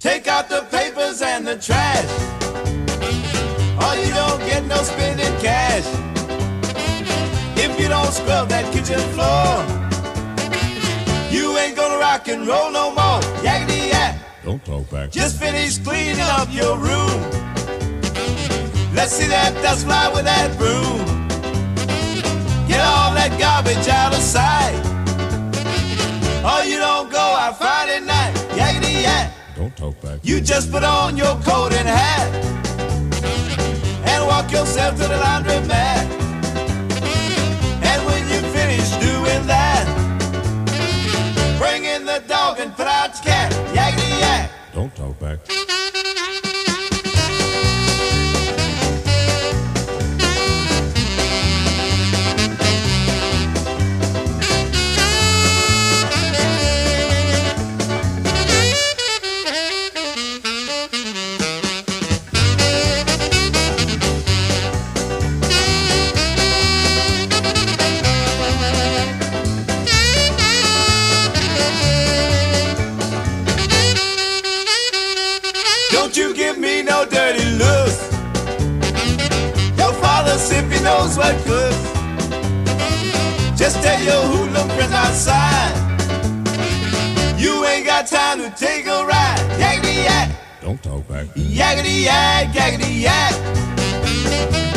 Take out the papers and the trash, or you don't get no spending cash. If you don't scrub that kitchen floor, you ain't gonna rock and roll no more. Yakety yak. Don't talk back. Just finish cleaning up your room. Let's see that dust fly with that broom. Get all that garbage out of sight, or you don't go out Friday night. Yakety yak. Don't talk back. You just put on your coat and hat and walk yourself to the laundromat. And when you finish doing that, bring in the dog and put out the cat. Yakety yak. Don't talk back. Don't you give me no dirty looks. Your father's if he knows what good. Just tell your hoodlum friends outside, you ain't got time to take a ride. Yakety yak. Don't talk back. Yakety yak, yakety yak.